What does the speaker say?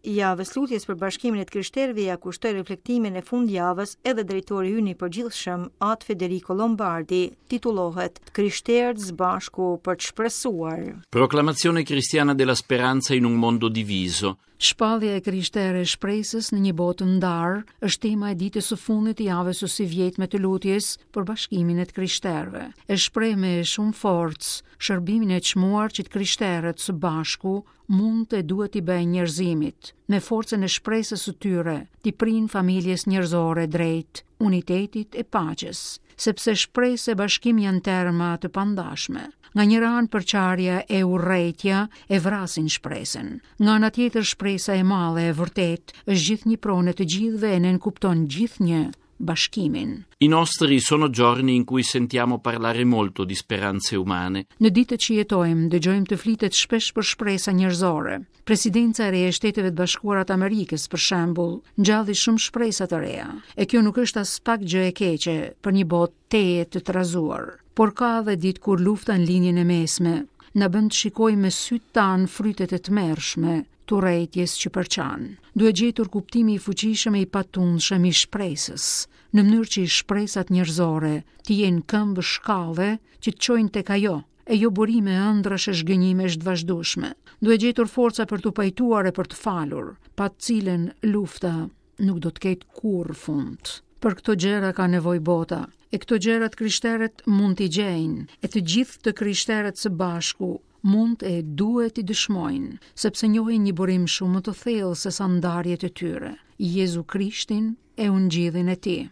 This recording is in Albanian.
javës lutjes për Bashkimin e Krishterëve ja kushtoi reflektimin e fundjavës edhe drejtori ynë i përgjithshëm At Federico Lombardi, titullohet Krishterët së bashku për të shpresuar. Proclamazione cristiana della speranza in un mondo diviso. Shpallja e krishtere e shpresës në një botë ndarë është tema e ditës së fundit të javës së së vjetme të lutjes për Bashkimin e të Krishterëve. E shpreh me shumë forcë shërbimin e çmuar që të krishterët së bashku mund e duhet i bëjnë njerëzimit, me forcën e shpresës së tyre, t'i prinë familjes njerëzore drejt unitetit e paqes, sepse shpresë e bashkim janë terma të pandashme. Nga një anë përçarja e urrejtja e vrasin shpresën. Nga ana tjetër shpresa e madhe e vërtet është gjithnjë pronë të gjithëve e nënkupton gjithnjë bashkimin. I nostri sono giorni in cui sentiamo parlare molto di speranze umane. Në ditët që jetojmë, dëgjojmë të flitet shpesh për shpresa njerëzore. Presidenca e re e Shteteve të Bashkuara të Amerikës, për shembull, ngjalli shumë shpresa të reja. E kjo nuk është as pak gjë e keqe për një botë teje të trazuar. Por ka edhe ditë kur lufta në linjën e mesme na bën të shikojmë me sytë tanë frytet e tmerrshme të urrejtjes që përçan. Duhet gjetur kuptimi i fuqishëm e i patundshëm i shpresës, në mënyrë që i shpresat njerëzore të jenë këmbë shkallë që të çojnë tek ajo, e jo burime ëndrash e zhgënjimesh të vazhdueshme. Duhet gjetur forca për të pajtuar e për të falur, pa të cilën lufta nuk do të ketë kurrë fund. Për këto gjëra ka nevojë bota, e këto gjërat krishterët mund t'i gjejnë, e të gjithë të krishterët së bashku mund e duhet i dëshmojnë, sepse njohin një burim shumë më të thellë se sa ndarjet e tyre, Jezu Krishtin e ungjillin e tij.